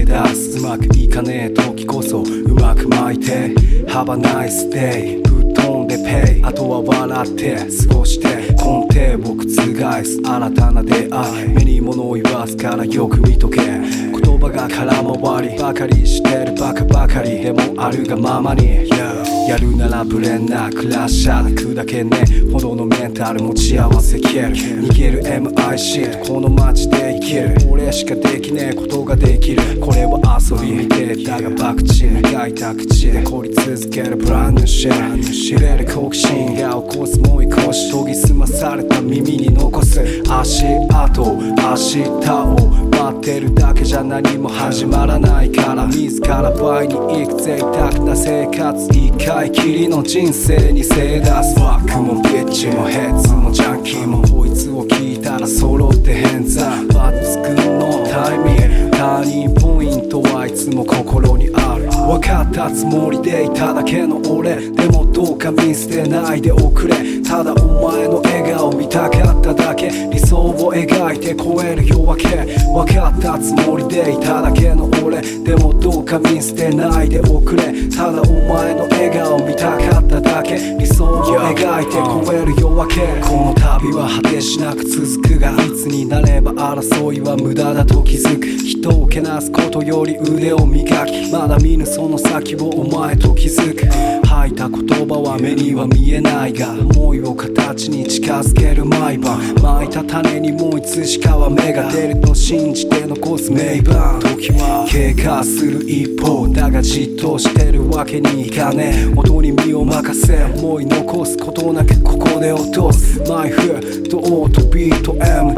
出す。うまくいかねえ時こそうまく巻いて Have a nice day ぶっ飛んでペイ、あとは笑って過ごして根底を覆す新たな出会い。目に物を言わずからよく見とけ、言葉が空回りばかりしてるバカばかりでもあるがままに、やるならブレんなクラッシャーで砕けねえほどのメンタル持ち合わせ消える。逃げる MIC この街で生きる、俺しかできねえことができる。これは遊びでだが博打磨いた口で凝り続けるブランドシェル。知れる好奇心が起こすもう一個し研ぎ澄まされた耳に残す足跡。明日を待ってるだけじゃ何も始まらないから、自ら倍に行く贅沢な生活、一回きりの人生に精出す。バックもピッチもヘッズもジャンキーもこいつを聞いたら揃って変座。バッツくんのタイミングターニングポイントはいつも心にある。分かったつもりでいただけの俺でもどうか見捨てないでおくれ。ただお前の笑顔見たかっただけ、理想を描いて超える夜明け。分かったつもりでいただけの俺でもどうか見捨てないでおくれ。ただお前の笑顔見たかっただけ、理想を描いて超える夜明け。この旅は果てしなく続くが、いつになれば争いは無駄だと気づく。人をけなすことより腕を磨き、まだ見ぬその先をお前と気づく。吐いた言葉は目には見えないが、思いを形に近づける毎晩。蒔いた種にもういつしかは芽が出ると信じて残す名盤。時は経過する一方だがじっとしてるわけにいかねえ。音に身を任せ思い残すことなくここで落とす。マイフットオートビート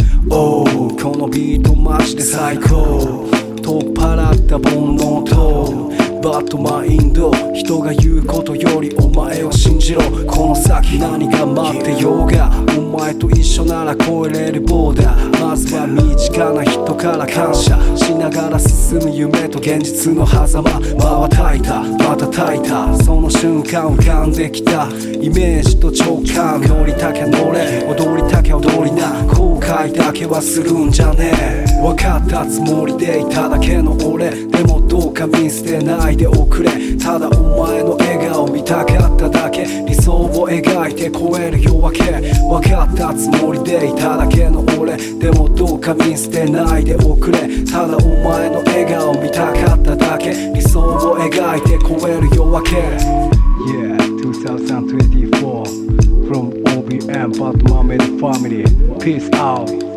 MO このビートマジで最高。取っ払った煩悩とバッドマインド、人が言うことよりお前を信じろ。この先何が待ってようがお前と一緒なら越えれるボーダー。まずは身近な人から感謝しながら進む夢と現実の狭間。瞬いた瞬いたその瞬間浮かんできたイメージと直感。乗りたきゃ乗れ踊りたきゃ踊りな、後悔だけはするんじゃねえ。分かったつもりでいただけの俺でもどうか見捨てないでおくれ。ただお前の笑顔見たかっただけ、理想を描いて超える夜明け。分かったつもりでいただけの俺でもどうか見捨てないでおくれ。ただお前の笑顔見たかっただけ、理想を描いて超える夜明け。Yeah, 2024 from OBM Batman Family. Peace out.